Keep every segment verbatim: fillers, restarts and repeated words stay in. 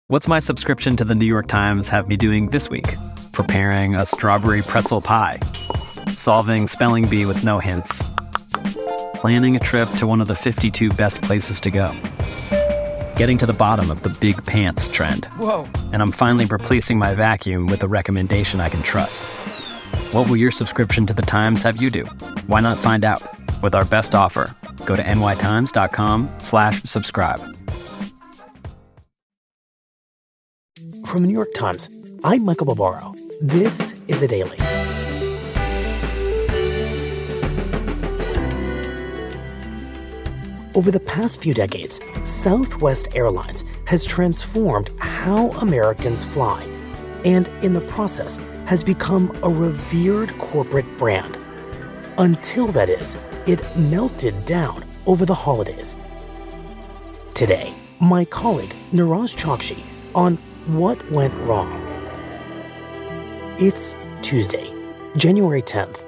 What's my subscription to the New York Times have me doing this week? Preparing a strawberry pretzel pie, solving spelling bee with no hints, planning a trip to one of the fifty-two best places to go, getting to the bottom of the big pants trend. Whoa. And I'm finally replacing my vacuum with a recommendation I can trust. What will your subscription to the Times have you do? Why not find out? With our best offer, go to nytimes.com slash subscribe. From the New York Times, I'm Michael Barbaro. This is A Daily. Over the past few decades, Southwest Airlines has transformed how Americans fly, and in the process has become a revered corporate brand. Until, that is, it melted down over the holidays. Today, my colleague Niraj Chokshi on what went wrong. It's Tuesday, January tenth.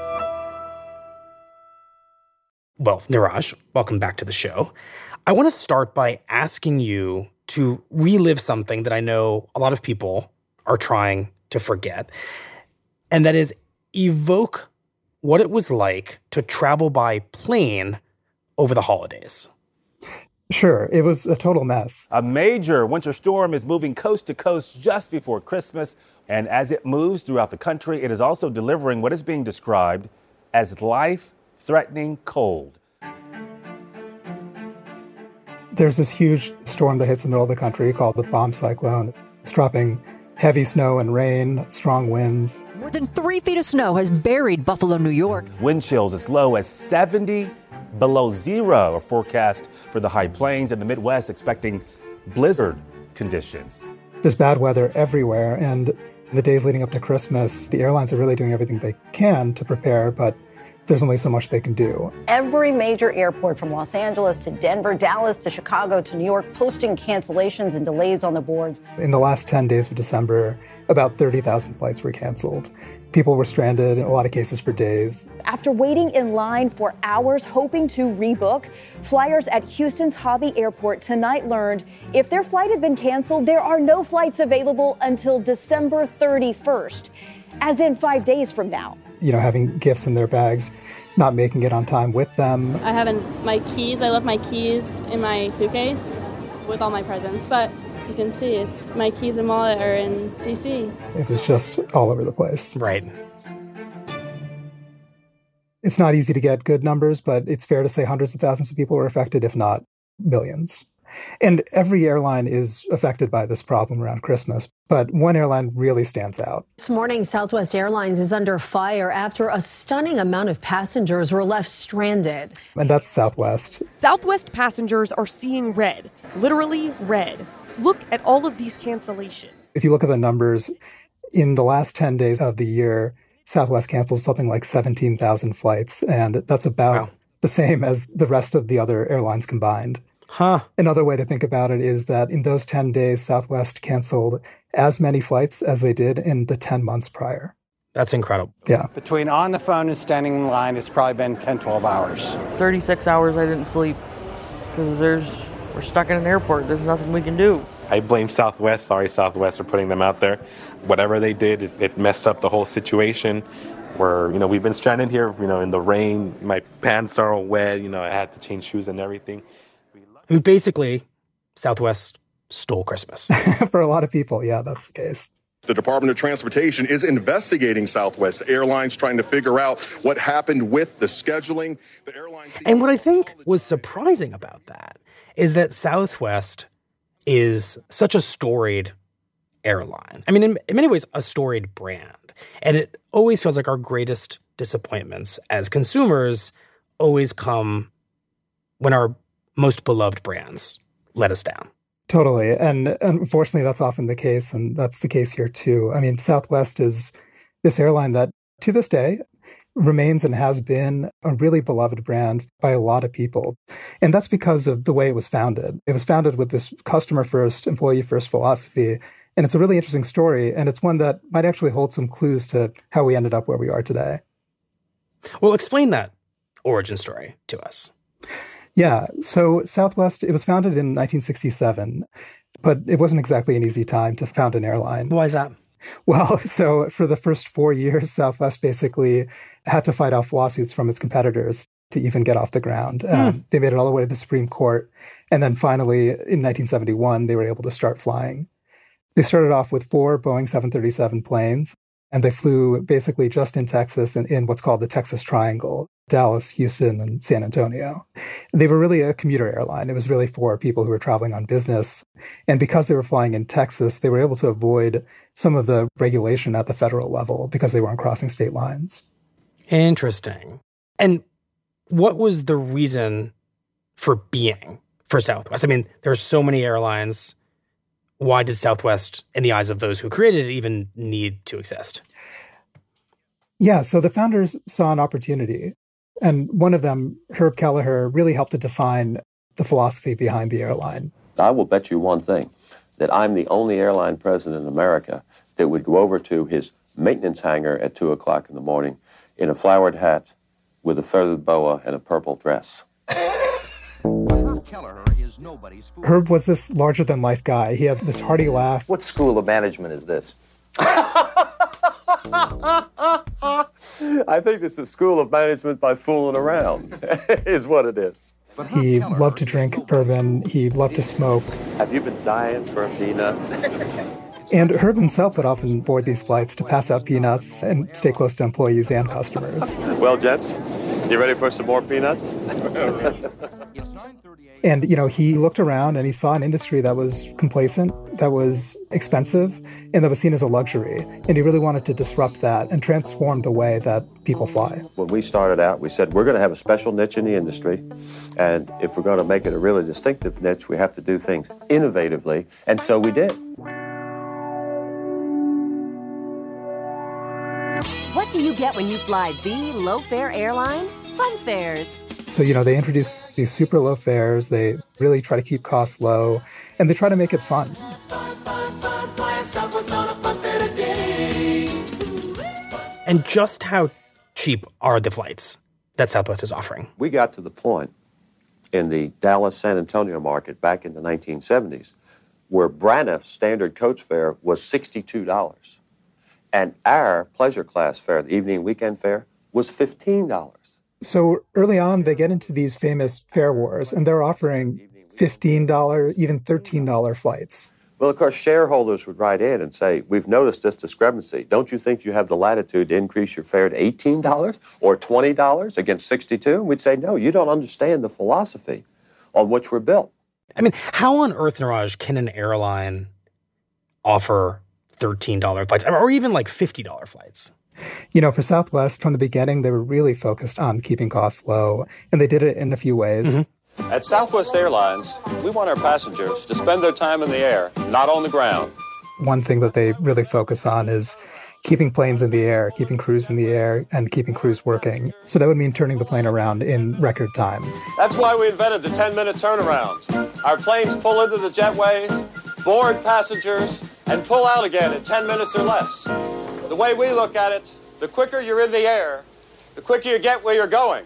Well, Niraj, welcome back to the show. I want to start by asking you to relive something that I know a lot of people are trying to forget, and that is evoke what it was like to travel by plane over the holidays. Sure, it was a total mess. A major winter storm is moving coast to coast just before Christmas, and as it moves throughout the country, it is also delivering what is being described as life-threatening cold. There's this huge storm that hits the middle of the country called the bomb cyclone. It's dropping heavy snow and rain, strong winds. More than three feet of snow has buried Buffalo, New York. Wind chills as low as seventy below zero are forecast for the high plains and the Midwest, expecting blizzard conditions. There's bad weather everywhere, and in the days leading up to Christmas, the airlines are really doing everything they can to prepare, but there's only so much they can do. Every major airport from Los Angeles to Denver, Dallas to Chicago to New York posting cancellations and delays on the boards. In the last ten days of December, about thirty thousand flights were canceled. People were stranded, in a lot of cases for days. After waiting in line for hours hoping to rebook, flyers at Houston's Hobby Airport tonight learned if their flight had been canceled, there are no flights available until December thirty-first, as in five days from now. You know, having gifts in their bags, not making it on time with them. I haven't, my keys, I left my keys in my suitcase with all my presents, but you can see it's my keys and wallet are in D C. It was just all over the place. Right. It's not easy to get good numbers, but it's fair to say hundreds of thousands of people were affected, if not millions. And every airline is affected by this problem around Christmas, but one airline really stands out. This morning, Southwest Airlines is under fire after a stunning amount of passengers were left stranded. And that's Southwest. Southwest passengers are seeing red, literally red. Look at all of these cancellations. If you look at the numbers, in the last ten days of the year, Southwest canceled something like seventeen thousand flights, and that's about wow. the same as the rest of the other airlines combined. Huh. Another way to think about it is that in those ten days, Southwest canceled as many flights as they did in the ten months prior. That's incredible. Yeah. Between on the phone and standing in line, it's probably been ten, twelve hours. thirty-six hours I didn't sleep because there's we're stuck in an airport. There's nothing we can do. I blame Southwest. Sorry, Southwest, for putting them out there. Whatever they did, it messed up the whole situation. Where, you know, we've been stranded here, you know, in the rain. My pants are all wet. You know, I had to change shoes and everything. I mean, basically, Southwest stole Christmas. For a lot of people, yeah, that's the case. The Department of Transportation is investigating Southwest Airlines, trying to figure out what happened with the scheduling. The airline and what I think was surprising about that is that Southwest is such a storied airline. I mean, in, in many ways, a storied brand. And it always feels like our greatest disappointments as consumers always come when our most beloved brands let us down. Totally. And unfortunately, that's often the case. And that's the case here, too. I mean, Southwest is this airline that, to this day, remains and has been a really beloved brand by a lot of people. And that's because of the way it was founded. It was founded with this customer-first, employee-first philosophy. And it's a really interesting story. And it's one that might actually hold some clues to how we ended up where we are today. Well, explain that origin story to us. Yeah. So Southwest, it was founded in nineteen sixty-seven. But it wasn't exactly an easy time to found an airline. Why is that? Well, so for the first four years, Southwest basically had to fight off lawsuits from its competitors to even get off the ground. Hmm. Um, they made it all the way to the Supreme Court. And then finally, in nineteen seventy-one, they were able to start flying. They started off with four Boeing seven thirty-seven planes, and they flew basically just in Texas and in what's called the Texas Triangle, Dallas, Houston, and San Antonio. They were really a commuter airline. It was really for people who were traveling on business. And because they were flying in Texas, they were able to avoid some of the regulation at the federal level because they weren't crossing state lines. Interesting. And what was the reason for being for Southwest? I mean, there are so many airlines. Why did Southwest, in the eyes of those who created it, even need to exist? Yeah, so the founders saw an opportunity. And one of them, Herb Kelleher, really helped to define the philosophy behind the airline. I will bet you one thing, that I'm the only airline president in America that would go over to his maintenance hangar at two o'clock in the morning in a flowered hat with a feathered boa and a purple dress. Herb Kelleher is nobody's fool. Herb was this larger-than-life guy. He had this hearty laugh. What school of management is this? I think it's a school of management by fooling around, is what it is. He loved to drink bourbon. He loved to smoke. Have you been dying for a peanut? And Herb himself would often board these flights to pass out peanuts and stay close to employees and customers. Well, gents, you ready for some more peanuts? And, you know, he looked around and he saw an industry that was complacent, that was expensive, and that was seen as a luxury. And he really wanted to disrupt that and transform the way that people fly. When we started out, we said, we're going to have a special niche in the industry. And if we're going to make it a really distinctive niche, we have to do things innovatively. And so we did. What do you get when you fly the low-fare airline? Fun fares. So, you know, they introduce these super low fares. They really try to keep costs low, and they try to make it fun. And just how cheap are the flights that Southwest is offering? We got to the point in the Dallas-San Antonio market back in the nineteen seventies where Braniff's standard coach fare was sixty-two dollars. And our pleasure class fare, the evening weekend fare, was fifteen dollars. So early on, they get into these famous fare wars, and they're offering fifteen dollars, even thirteen dollars flights. Well, of course, shareholders would write in and say, we've noticed this discrepancy. Don't you think you have the latitude to increase your fare to eighteen dollars or twenty dollars against sixty-two dollars? And we'd say, no, you don't understand the philosophy on which we're built. I mean, how on earth, Niraj, can an airline offer thirteen dollars flights or even like fifty dollars flights? You know, for Southwest, from the beginning, they were really focused on keeping costs low, and they did it in a few ways. Mm-hmm. At Southwest Airlines, we want our passengers to spend their time in the air, not on the ground. One thing that they really focus on is keeping planes in the air, keeping crews in the air, and keeping crews working. So that would mean turning the plane around in record time. That's why we invented the ten-minute turnaround. Our planes pull into the jetways, board passengers, and pull out again in ten minutes or less. The way we look at it, the quicker you're in the air, the quicker you get where you're going.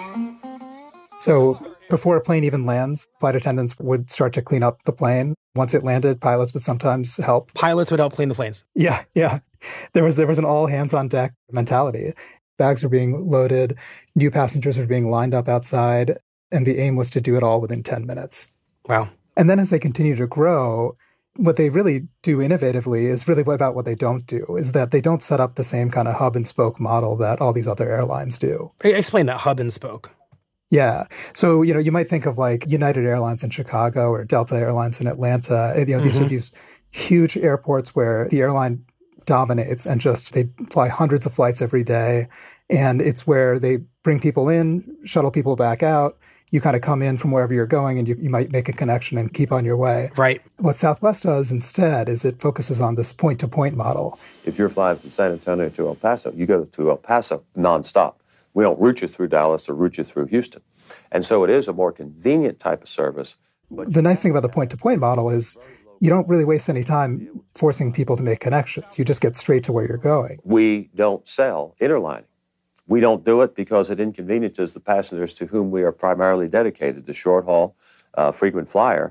So before a plane even lands, flight attendants would start to clean up the plane. Once it landed, pilots would sometimes help. Pilots would help clean the planes. Yeah, yeah. There was there was an all hands on deck mentality. Bags were being loaded, new passengers were being lined up outside, and the aim was to do it all within ten minutes. Wow. And then as they continue to grow, what they really do innovatively is really about what they don't do, is that they don't set up the same kind of hub and spoke model that all these other airlines do. Explain that, hub and spoke. Yeah. So, you know, you might think of like United Airlines in Chicago or Delta Airlines in Atlanta. You know, these mm-hmm. are these huge airports where the airline dominates and just they fly hundreds of flights every day. And it's where they bring people in, shuttle people back out. You kind of come in from wherever you're going and you, you might make a connection and keep on your way. Right. What Southwest does instead is it focuses on this point-to-point model. If you're flying from San Antonio to El Paso, you go to El Paso nonstop. We don't route you through Dallas or route you through Houston. And so it is a more convenient type of service. The nice thing about the point-to-point model is you don't really waste any time forcing people to make connections. You just get straight to where you're going. We don't sell interlining. We don't do it because it inconveniences the passengers to whom we are primarily dedicated, the short-haul, uh, frequent flyer.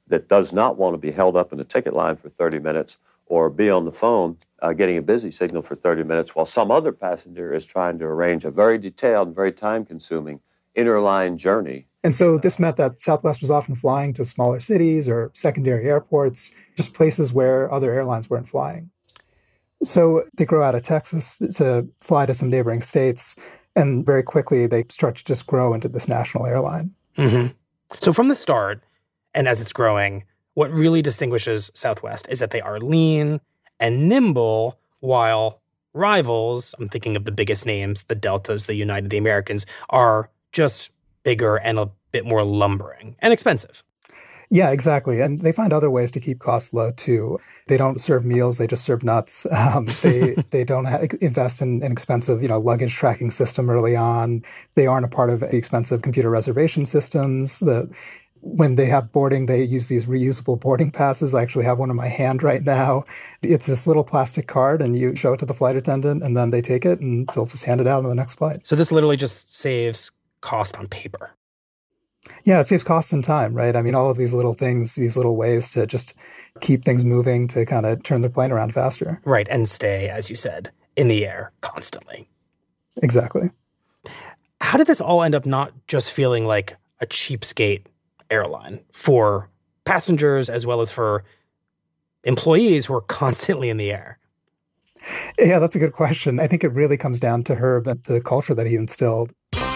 that does not want to be held up in the ticket line for thirty minutes or be on the phone uh, getting a busy signal for thirty minutes while some other passenger is trying to arrange a very detailed and very time-consuming interline journey. And so this meant that Southwest was often flying to smaller cities or secondary airports, just places where other airlines weren't flying. So they grow out of Texas to fly to some neighboring states, and very quickly they start to just grow into this national airline. Mm-hmm. So from the start, and as it's growing, what really distinguishes Southwest is that they are lean and nimble, while rivals, I'm thinking of the biggest names, the Deltas, the United, the Americans, are just bigger and a bit more lumbering and expensive. Yeah, exactly. And they find other ways to keep costs low, too. They don't serve meals. They just serve nuts. Um, they they don't ha- invest in an expensive, you know, luggage tracking system early on. They aren't a part of the expensive computer reservation systems. The, when they have boarding, they use these reusable boarding passes. I actually have one in my hand right now. It's this little plastic card, and you show it to the flight attendant, and then they take it, and they'll just hand it out on the next flight. So this literally just saves cost on paper. Yeah, it saves cost and time, right? I mean, all of these little things, these little ways to just keep things moving, to kind of turn the plane around faster. Right, and stay, as you said, in the air constantly. Exactly. How did this all end up not just feeling like a cheapskate airline for passengers as well as for employees who are constantly in the air? Yeah, that's a good question. I think it really comes down to Herb and the culture that he instilled.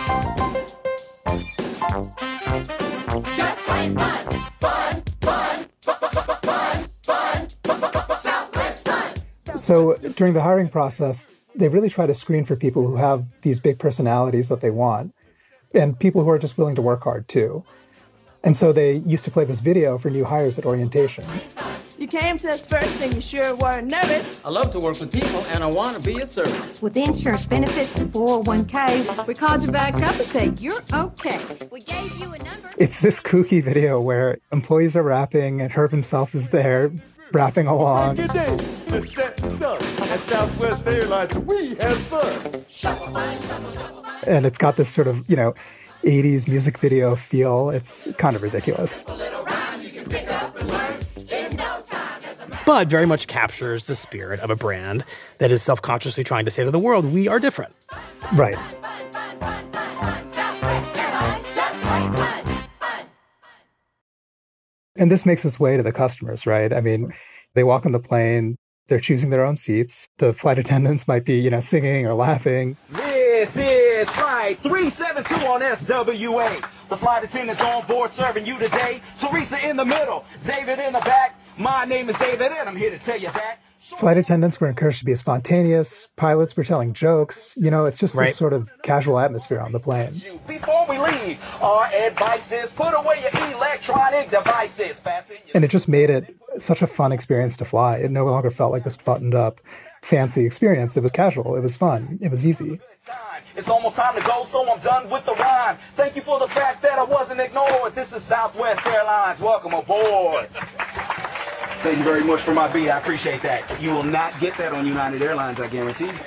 Just plain fun, fun, fun, fun, fun, fun, Southwest fun. So during the hiring process, they really try to screen for people who have these big personalities that they want, and people who are just willing to work hard too. And so they used to play this video for new hires at orientation. You came to us first and you sure weren't nervous. I love to work with people and I want to be of service. With insurance benefits and four oh one k, we called you back up and said, you're okay. We gave you a number. It's this kooky video where employees are rapping and Herb himself is there rapping along. Good day. Just set this up. At Southwest Airlines, we have fun. Shuffle, shuffle, shuffle. And it's got this sort of, you know, eighties music video feel. It's kind of ridiculous. But very much captures the spirit of a brand that is self-consciously trying to say to the world, we are different. Right. And this makes its way to the customers, right? I mean, they walk on the plane, they're choosing their own seats. The flight attendants might be, you know, singing or laughing. This is Flight three seven two on S W A. The flight attendants on board serving you today. Teresa in the middle, David in the back. My name is David, and I'm here to tell you that. Flight attendants were encouraged to be spontaneous. Pilots were telling jokes. You know, it's just right. This sort of casual atmosphere on the plane. Before we leave, our advice is put away your electronic devices. Fasten your- and it just made it such a fun experience to fly. It no longer felt like this buttoned up, fancy experience. It was casual. It was fun. It was easy. It's almost time to go, so I'm done with the rhyme. Thank you for the fact that I wasn't ignored. This is Southwest Airlines. Welcome aboard. Thank you very much for my beat. I appreciate that. You will not get that on United Airlines, I guarantee you.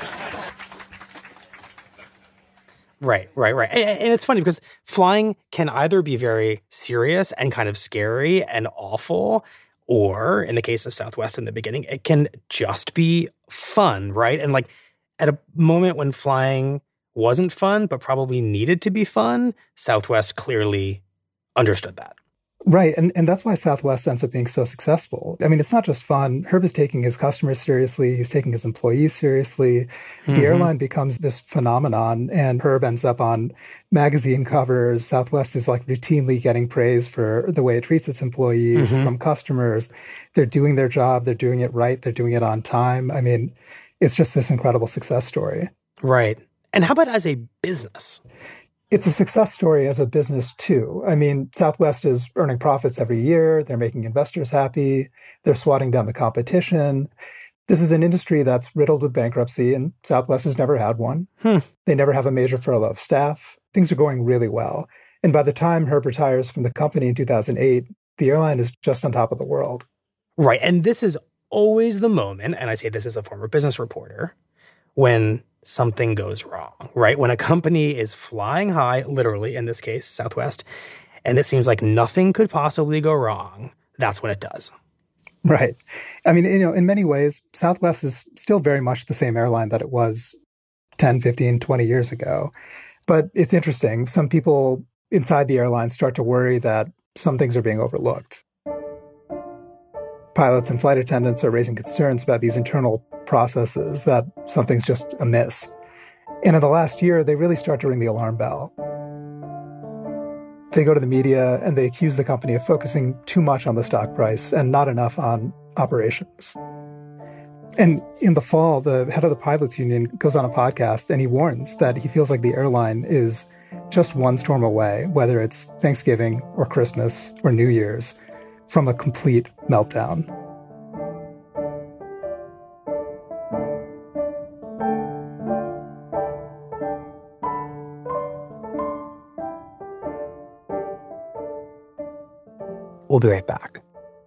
Right, right, right. And, and it's funny because flying can either be very serious and kind of scary and awful, or in the case of Southwest in the beginning, it can just be fun, right? And like at a moment when flying wasn't fun, but probably needed to be fun, Southwest clearly understood that. Right. And and that's why Southwest ends up being so successful. I mean, it's not just fun. Herb is taking his customers seriously. He's taking his employees seriously. The mm-hmm. airline becomes this phenomenon, and Herb ends up on magazine covers. Southwest is like routinely getting praise for the way it treats its employees mm-hmm. from customers. They're doing their job. They're doing it right. They're doing it on time. I mean, it's just this incredible success story. Right. And how about as a business? It's a success story as a business, too. I mean, Southwest is earning profits every year. They're making investors happy. They're swatting down the competition. This is an industry that's riddled with bankruptcy, and Southwest has never had one. Hmm. They never have a major furlough of staff. Things are going really well. And by the time Herb retires from the company in two thousand eight, the airline is just on top of the world. Right. And this is always the moment, and I say this as a former business reporter, when something goes wrong, right? When a company is flying high, literally in this case, Southwest, and it seems like nothing could possibly go wrong, that's when it does. Right. I mean, you know, in many ways, Southwest is still very much the same airline that it was ten, fifteen, twenty years ago. But it's interesting. Some people inside the airline start to worry that some things are being overlooked. Pilots and flight attendants are raising concerns about these internal processes, that something's just amiss. And in the last year, they really start to ring the alarm bell. They go to the media and they accuse the company of focusing too much on the stock price and not enough on operations. And in the fall, the head of the pilots union goes on a podcast and he warns that he feels like the airline is just one storm away, whether it's Thanksgiving or Christmas or New Year's, from a complete meltdown. We'll be right back.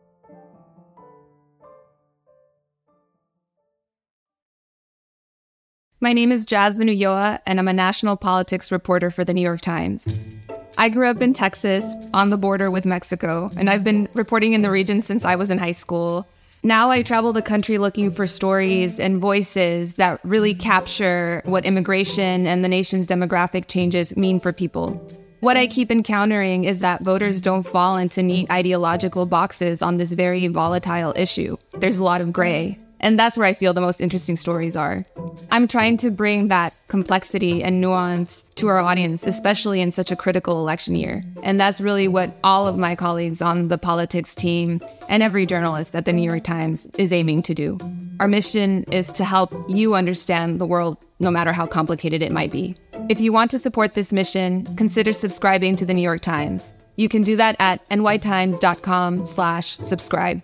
My name is Jasmine Ulloa, and I'm a national politics reporter for the New York Times. I grew up in Texas, on the border with Mexico, and I've been reporting in the region since I was in high school. Now I travel the country looking for stories and voices that really capture what immigration and the nation's demographic changes mean for people. What I keep encountering is that voters don't fall into neat ideological boxes on this very volatile issue. There's a lot of gray. And that's where I feel the most interesting stories are. I'm trying to bring that complexity and nuance to our audience, especially in such a critical election year. And that's really what all of my colleagues on the politics team and every journalist at the New York Times is aiming to do. Our mission is to help you understand the world, no matter how complicated it might be. If you want to support this mission, consider subscribing to the New York Times. You can do that at nytimes.com slash subscribe.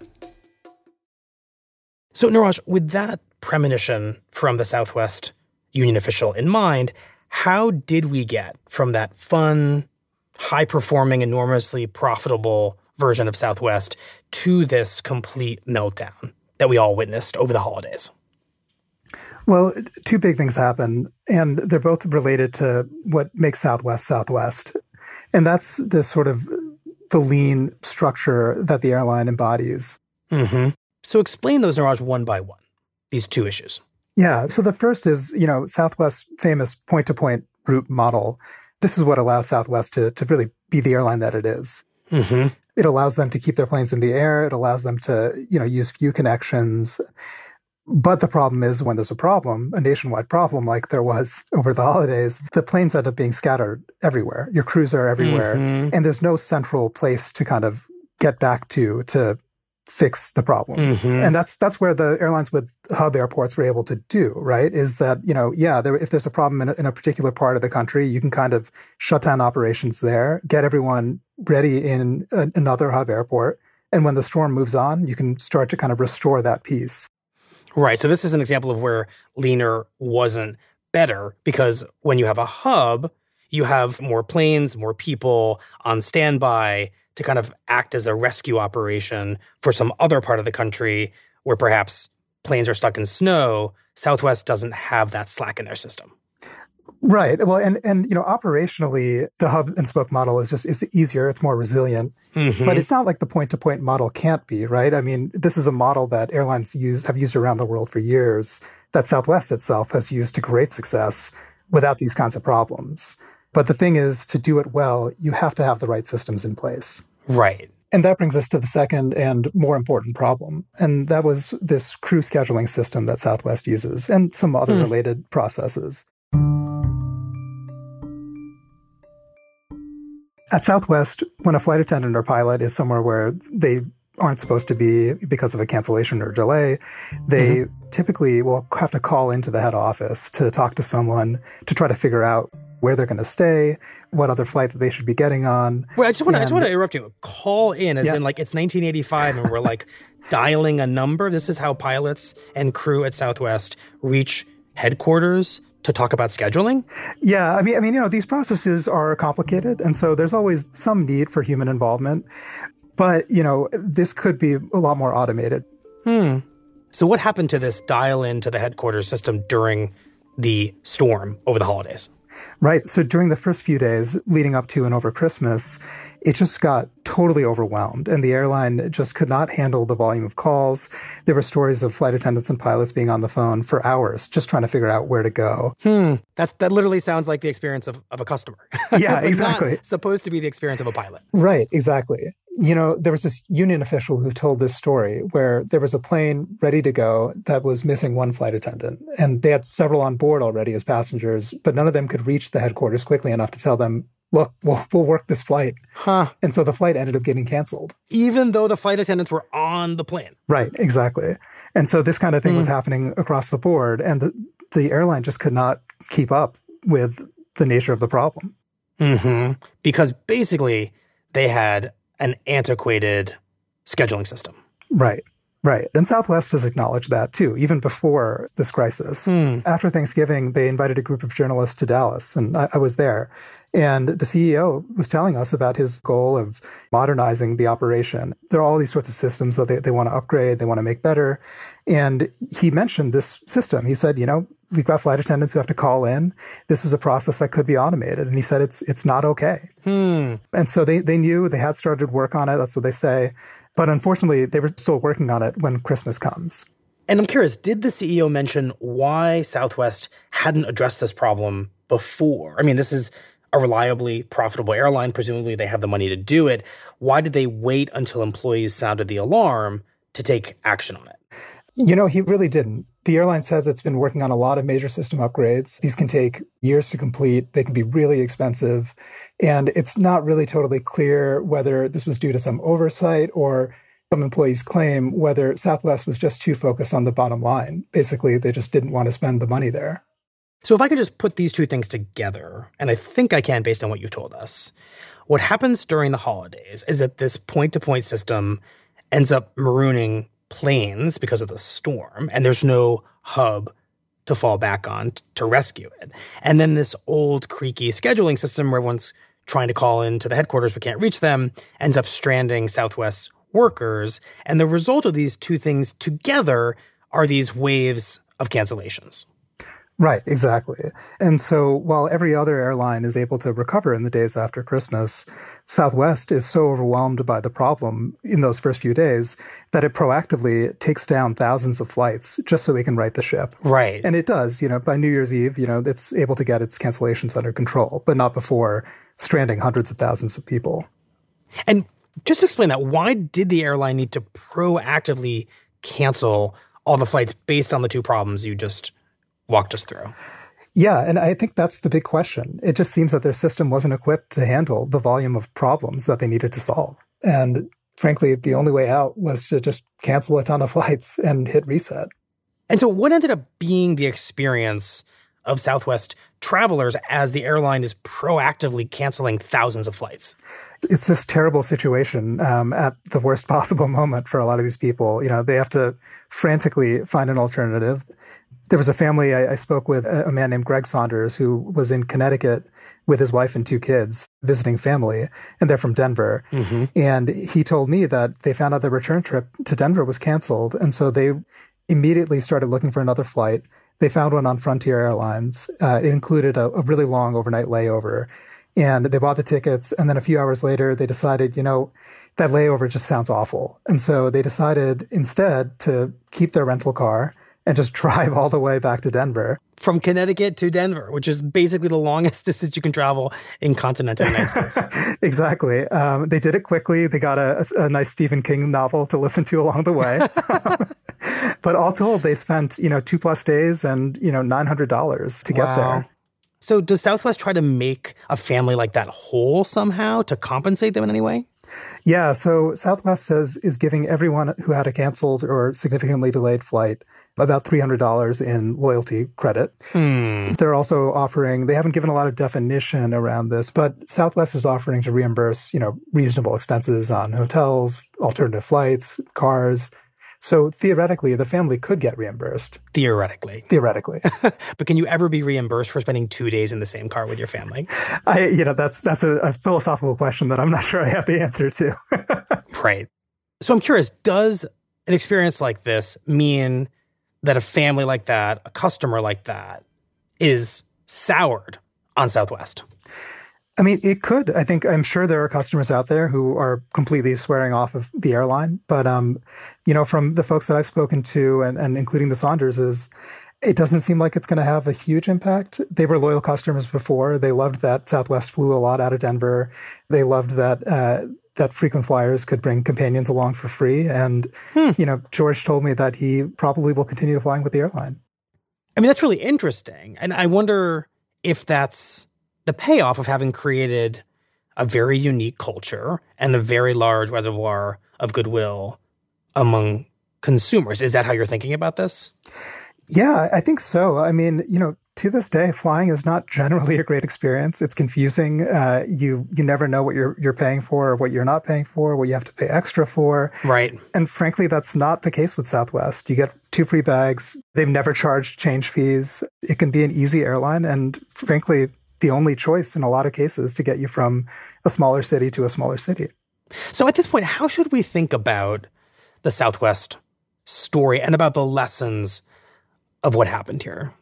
So, Niraj, with that premonition from the Southwest union official in mind, how did we get from that fun, high-performing, enormously profitable version of Southwest to this complete meltdown that we all witnessed over the holidays? Well, two big things happen, and they're both related to what makes Southwest Southwest. And that's the sort of the lean structure that the airline embodies. Mm-hmm. So explain those, Niraj, one by one, these two issues. Yeah. So the first is, you know, Southwest's famous point-to-point route model. This is what allows Southwest to, to really be the airline that it is. Mm-hmm. It allows them to keep their planes in the air. It allows them to, you know, use few connections. But the problem is when there's a problem, a nationwide problem like there was over the holidays, the planes end up being scattered everywhere. Your crews are everywhere. Mm-hmm. And there's no central place to kind of get back to, to fix the problem. Mm-hmm. And that's that's where the airlines with hub airports were able to do, right? Is that, you know, yeah, there, if there's a problem in a, in a particular part of the country, you can kind of shut down operations there, get everyone ready in a, another hub airport. And when the storm moves on, you can start to kind of restore that piece. Right. So this is an example of where leaner wasn't better, because when you have a hub, you have more planes, more people on standby to kind of act as a rescue operation for some other part of the country where perhaps planes are stuck in snow. Southwest doesn't have that slack in their system. Right. Well, and, and you know, operationally, the hub and spoke model is just, it's easier, it's more resilient. Mm-hmm. But it's not like the point-to-point model can't be, right? I mean, this is a model that airlines use have used around the world for years, that Southwest itself has used to great success without these kinds of problems. But the thing is, to do it well, you have to have the right systems in place. Right. And that brings us to the second and more important problem. And that was this crew scheduling system that Southwest uses and some other mm. related processes. At Southwest, when a flight attendant or pilot is somewhere where they aren't supposed to be because of a cancellation or delay, they mm-hmm. typically will have to call into the head office to talk to someone to try to figure out where they're going to stay, what other flight that they should be getting on. Well, I just want to I just want to interrupt you. Call in as yeah. in like it's nineteen eighty-five and we're like dialing a number. This is how pilots and crew at Southwest reach headquarters to talk about scheduling? Yeah, I mean, I mean, you know, these processes are complicated, and so there's always some need for human involvement. But, you know, this could be a lot more automated. Hmm. So what happened to this dial in to the headquarters system during the storm over the holidays? Right. So during the first few days leading up to and over Christmas, it just got totally overwhelmed, and the airline just could not handle the volume of calls. There were stories of flight attendants and pilots being on the phone for hours just trying to figure out where to go. Hmm. That that literally sounds like the experience of, of a customer. Yeah, exactly. Not supposed to be the experience of a pilot. Right, exactly. You know, there was this union official who told this story where there was a plane ready to go that was missing one flight attendant, and they had several on board already as passengers, but none of them could reach the headquarters quickly enough to tell them, look, we'll, we'll work this flight. Huh. And so the flight ended up getting canceled. Even though the flight attendants were on the plane. Right, exactly. And so this kind of thing mm. was happening across the board, and the, the airline just could not keep up with the nature of the problem. Mm-hmm. Because basically they had an antiquated scheduling system. Right, right. And Southwest has acknowledged that too, even before this crisis. Hmm. After Thanksgiving, they invited a group of journalists to Dallas, and I, I was there. And the C E O was telling us about his goal of modernizing the operation. There are all these sorts of systems that they, they want to upgrade, they want to make better. And he mentioned this system. He said, you know, we've got flight attendants who have to call in. This is a process that could be automated. And he said, it's it's not okay. Hmm. And so they, they knew, they had started work on it. That's what they say. But unfortunately, they were still working on it when Christmas comes. And I'm curious, did the C E O mention why Southwest hadn't addressed this problem before? I mean, this is a reliably profitable airline. Presumably they have the money to do it. Why did they wait until employees sounded the alarm to take action on it? You know, he really didn't. The airline says it's been working on a lot of major system upgrades. These can take years to complete. They can be really expensive. And it's not really totally clear whether this was due to some oversight or some employees claim whether Southwest was just too focused on the bottom line. Basically, they just didn't want to spend the money there. So if I could just put these two things together, and I think I can based on what you told us, what happens during the holidays is that this point-to-point system ends up marooning planes because of the storm, and there's no hub to fall back on t- to rescue it. And then this old creaky scheduling system where everyone's trying to call into the headquarters but can't reach them ends up stranding Southwest workers. And the result of these two things together are these waves of cancellations. Right, exactly. And so while every other airline is able to recover in the days after Christmas, Southwest is so overwhelmed by the problem in those first few days that it proactively takes down thousands of flights just so it can right the ship. Right. And it does, you know, by New Year's Eve, you know, it's able to get its cancellations under control, but not before stranding hundreds of thousands of people. And just to explain that, why did the airline need to proactively cancel all the flights based on the two problems you just walked us through? Yeah, and I think that's the big question. It just seems that their system wasn't equipped to handle the volume of problems that they needed to solve. And frankly, the only way out was to just cancel a ton of flights and hit reset. And so what ended up being the experience of Southwest travelers as the airline is proactively canceling thousands of flights? It's this terrible situation um, at the worst possible moment for a lot of these people. You know, they have to frantically find an alternative. There was a family I, I spoke with, a, a man named Greg Saunders, who was in Connecticut with his wife and two kids visiting family, and they're from Denver. Mm-hmm. And he told me that they found out their return trip to Denver was canceled. And so they immediately started looking for another flight. They found one on Frontier Airlines. Uh, it included a, a really long overnight layover. And they bought the tickets. And then a few hours later, they decided, you know, that layover just sounds awful. And so they decided instead to keep their rental car and just drive all the way back to Denver. From Connecticut to Denver, which is basically the longest distance you can travel in continental United States. Exactly. Um, they did it quickly. They got a, a nice Stephen King novel to listen to along the way. But all told, they spent, you know, two plus days and, you know, nine hundred dollars to get Wow. there. So does Southwest try to make a family like that whole somehow to compensate them in any way? Yeah, so Southwest is, is giving everyone who had a canceled or significantly delayed flight about three hundred dollars in loyalty credit. Hmm. They're also offering, they haven't given a lot of definition around this, but Southwest is offering to reimburse, you know, reasonable expenses on hotels, alternative flights, cars. So theoretically, the family could get reimbursed. Theoretically. Theoretically. But can you ever be reimbursed for spending two days in the same car with your family? I, you know, that's that's a, a philosophical question that I'm not sure I have the answer to. Right. So I'm curious, does an experience like this mean that a family like that, a customer like that, is soured on Southwest? I mean, it could. I think I'm sure there are customers out there who are completely swearing off of the airline. But, um, you know, from the folks that I've spoken to, and, and including the Saunderses, it doesn't seem like it's going to have a huge impact. They were loyal customers before. They loved that Southwest flew a lot out of Denver. They loved that uh, that frequent flyers could bring companions along for free. And, hmm. you know, George told me that he probably will continue flying with the airline. I mean, that's really interesting. And I wonder if that's the payoff of having created a very unique culture and a very large reservoir of goodwill among consumers. Is that how you're thinking about this? Yeah, I think so. I mean, you know, to this day, flying is not generally a great experience. It's confusing. Uh, you you never know what you're you're paying for, or what you're not paying for, what you have to pay extra for. Right. And frankly, that's not the case with Southwest. You get two free bags. They've never charged change fees. It can be an easy airline, and frankly, the only choice in a lot of cases to get you from a smaller city to a smaller city. So at this point, how should we think about the Southwest story and about the lessons of what happened here?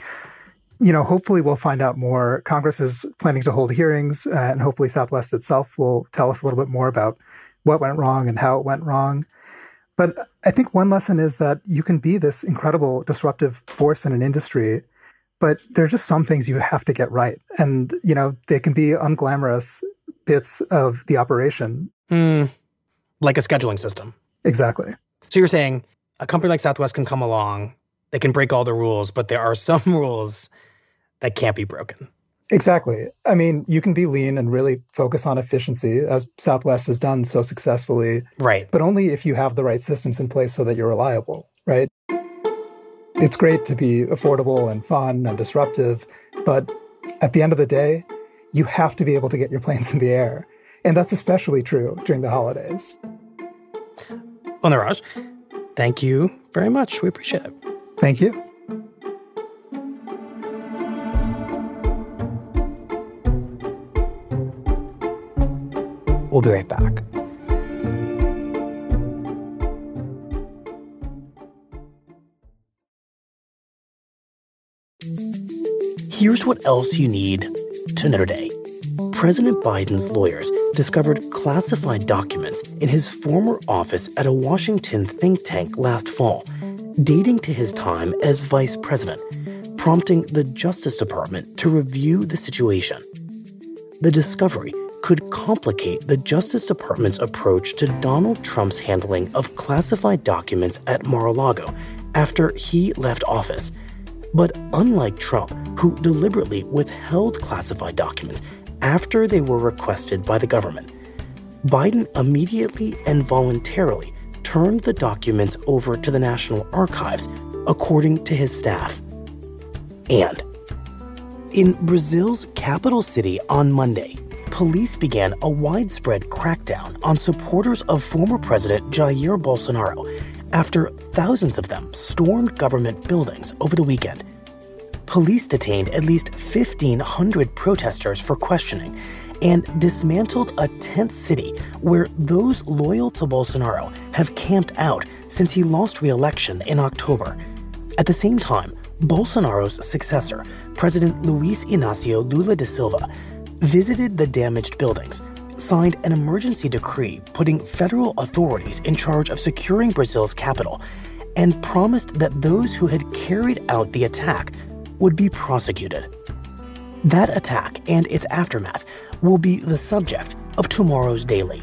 You know, hopefully we'll find out more. Congress is planning to hold hearings, uh, and hopefully Southwest itself will tell us a little bit more about what went wrong and how it went wrong. But I think one lesson is that you can be this incredible disruptive force in an industry, but there are just some things you have to get right. And, you know, they can be unglamorous bits of the operation. Mm, like a scheduling system. Exactly. So you're saying a company like Southwest can come along, they can break all the rules, but there are some rules that can't be broken. Exactly. I mean, you can be lean and really focus on efficiency, as Southwest has done so successfully. Right. But only if you have the right systems in place so that you're reliable, right? It's great to be affordable and fun and disruptive, but at the end of the day, you have to be able to get your planes in the air. And that's especially true during the holidays. Well, Neeraj, thank you very much. We appreciate it. Thank you. We'll be right back. Here's what else you need to know today. President Biden's lawyers discovered classified documents in his former office at a Washington think tank last fall, dating to his time as vice president, prompting the Justice Department to review the situation. The discovery could complicate the Justice Department's approach to Donald Trump's handling of classified documents at Mar-a-Lago after he left office. But unlike Trump, who deliberately withheld classified documents after they were requested by the government, Biden immediately and voluntarily turned the documents over to the National Archives, according to his staff. And in Brazil's capital city on Monday, police began a widespread crackdown on supporters of former President Jair Bolsonaro after thousands of them stormed government buildings over the weekend. Police detained at least fifteen hundred protesters for questioning and dismantled a tent city where those loyal to Bolsonaro have camped out since he lost re-election in October. At the same time, Bolsonaro's successor, President Luiz Inácio Lula da Silva, visited the damaged buildings, signed an emergency decree putting federal authorities in charge of securing Brazil's capital, and promised that those who had carried out the attack would be prosecuted. That attack and its aftermath will be the subject of tomorrow's Daily.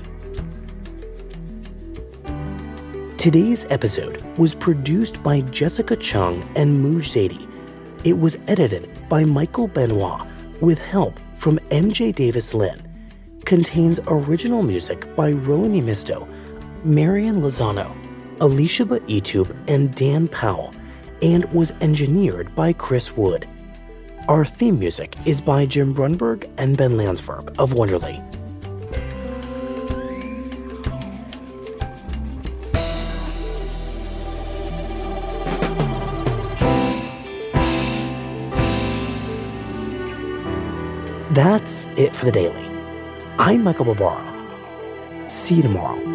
Today's episode was produced by Jessica Chung and Mooj Zadie. It was edited by Michael Benoit with help from M J Davis Lynn. Contains original music by Rowan Misto, Marian Lozano, Alicia Baitube, and Dan Powell, and was engineered by Chris Wood. Our theme music is by Jim Brunberg and Ben Landsberg of Wonderly. That's it for the Daily. I'm Michael Barbaro. See you tomorrow.